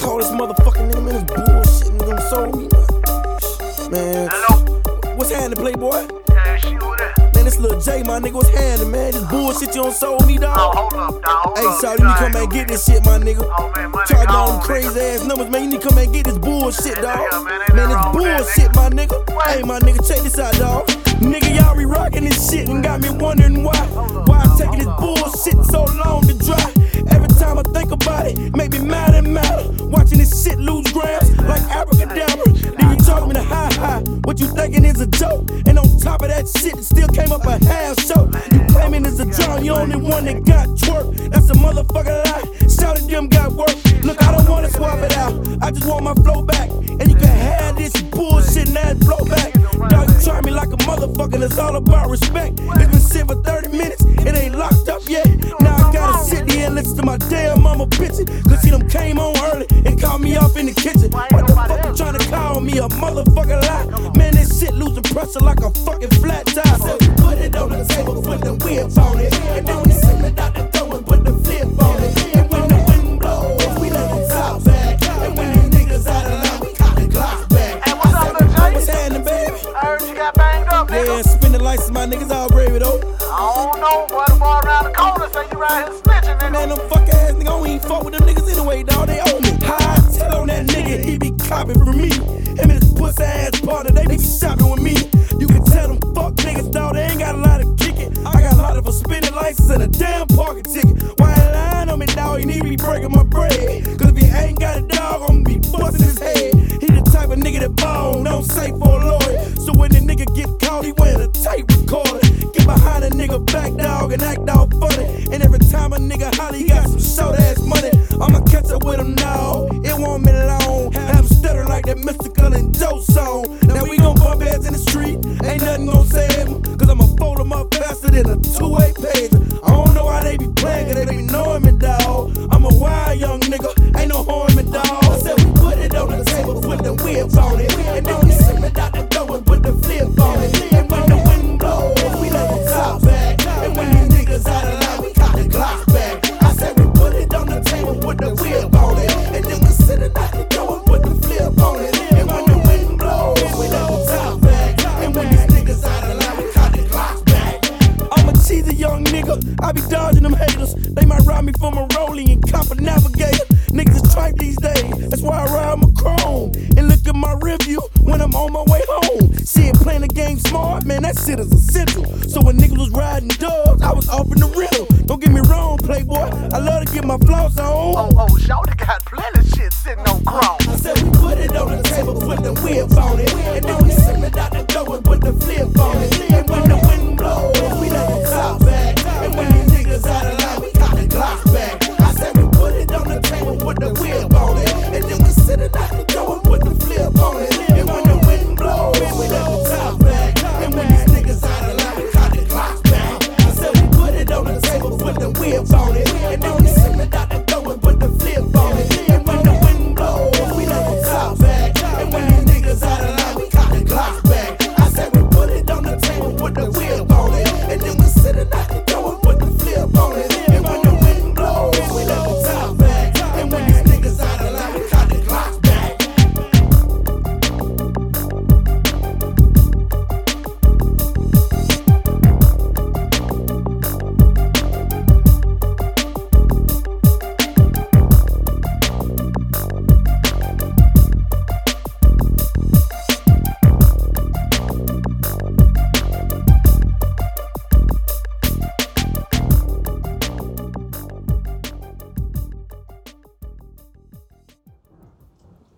call this motherfucking nigga, man, this bullshit nigga on soul me, man. Hello? What's happening, Playboy? Yeah, shit, what that? Man, this little J, my nigga, what's happening, man? This bullshit you on soul me, dog? Oh, hold up, dog. Hey, Shawty, you need to come and get this shit, my nigga. Oh, man, money Charge gone, all them crazy ass numbers, man. You need to come and get this bullshit, dog. Yeah, man, ain't Man, this nothing wrong with that, bullshit, my nigga. What? Hey, my nigga, check this out, dog. Nigga, y'all be rocking this shit and got me wondering why. Why I'm taking this bullshit so long to dry. Every time I think about it, make me mad and madder. Watching this shit lose grams like abracadabra. Then you talk me to high. What you thinking is a joke? And on top of that shit, it still came up a half show. You claiming it's a drum, you only one that got twerk. That's a motherfucking lie. Shouted them got work. Look, I don't wanna swap it out. I just want my flow back. And you can have this bullshit and that flow back. Dog, you try me like a motherfucker, it's all about respect. It's been sitting for 30 minutes, it ain't locked up yet. Now I gotta sit there and listen to my damn mama bitchin'. Cause she done came on early and called me off in the kitchen. What the fuck you tryna call me a motherfucking lie? Man, this shit losing pressure like a fucking flat tire. So we put it on the table, put the whip on it. And then we send it out the door and put the flip on it. And when the wind blows, we let them top back. And when these niggas out of line, we call the clocks back. Hey, what's up, Lil J? What's happening, baby? I heard you got banged up, nigga. Yeah, spin the lights, my niggas all brave though. I don't know, boy. The boy around the corner say you right here snitching, nigga. Man, them fuck ass niggas, I don't even fuck with them niggas anyway, dawg. They owe me. How I tell on that nigga, he be copping from me. Him and his pussy ass partner, they be shopping with me. You can tell them fuck niggas, dawg, they ain't got a lot of kicking. I got a lot of a spinning license and a damn parking ticket. Why you lying on me, dawg? You need to be breaking my bread. Cause if he ain't got a dog, I'm gonna be busting his head. He the type of nigga that ball, don't say for a lawyer. So when the nigga get caught, he wearing a tape recorder. Get behind a nigga back, dog, and act all funny. And every time a nigga holler, he got some short ass money. I'ma catch up with him now, it won't be long. Have him stutter like that Mystical and Joe song. Now we gon' bump heads in the street, ain't nothing gon' save him. Cause I'ma fold him up faster than a 2-8 page. I don't know how they be playing, cause they be knowing me, dog. I'm a wild young nigga, ain't no harm in dog. I said we put it on the table, put the whip on it. And then we send it out the door and put the flip on it. And when the wind blows, we let them top back. And when these niggas out of line, we call the clocks back. I said we put it on the table, put the whip on it. And then we send it out the door and put the flip on it. And when the wind blows, we let them top back. And when these niggas out of line, we call the clocks back. I'm a cheesy young nigga, I be dodging them haters. They might rob me from a rollie and cop a navigator. Niggas is tripe these days, that's why I ride my chrome. And look at my review when I'm on my way home. Shit, playing the game smart, man, that shit is essential. So when niggas was riding dogs, I was off in the rental. Don't get me wrong, Playboy, I love to get my floss on. Oh,